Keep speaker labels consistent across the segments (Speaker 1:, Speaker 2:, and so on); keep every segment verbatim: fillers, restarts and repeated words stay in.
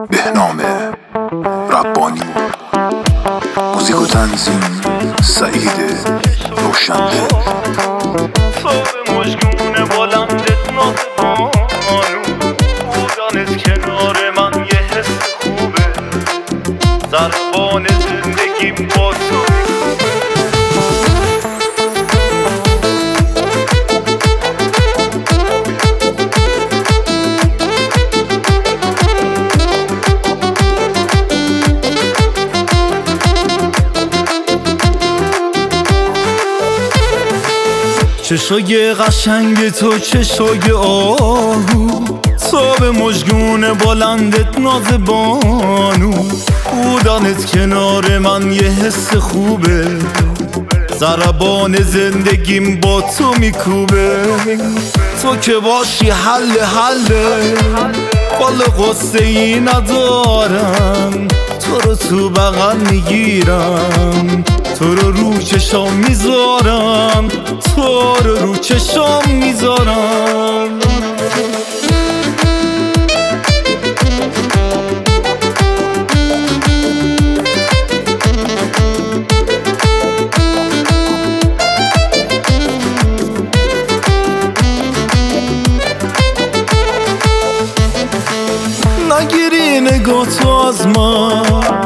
Speaker 1: بهنام ربانی، موزیک و تنظیم سعید روشنده.
Speaker 2: صاحب مشکونه بلندت نازبانو، بودنت کنار من یه حس خوبه، ضربان زندگیم با تو چشای قشنگ تو، چشای آهو، صاحب مژگون بلندت نازبانو، بودنت کنار من یه حس خوبه، ضربان زندگیم با تو میکوبه. تو که باشی حل حله، بال قصه ای ندارم، تو رو تو بغل میگیرم، تو رو رو چشام میذارم، تو رو رو چشام میذارم. نگیری نگاه تو از من،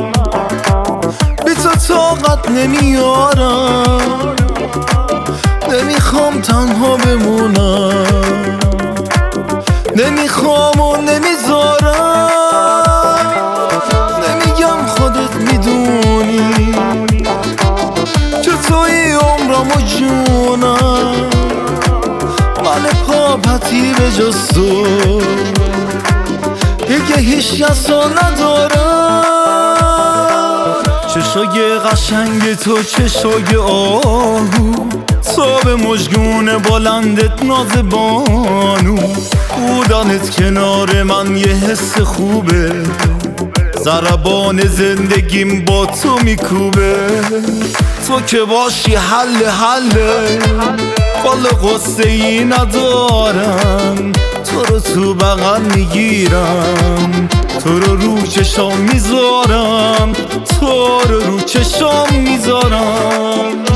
Speaker 2: بی تو طاقت نمیارم، نمیخوام تنها بمونم، نمیخوام و نمیذارم، نمیگم خودت میدونی که توی عمرم و جونم، من پاپتی به جز تو دیگه هیچ کسا ندارم. چشای قشنگ تو، چشای آهو، صاحب مژگون بلندت نازبانو، بودنت کنار من یه حس خوبه، ضربان زندگیم با تو میکوبه. تو که باشی حل حله، بال قصه ای ندارم، تو رو تو بغل میگیرم، تو رو رو چشام میذارم، تو رو رو چشام میذارم.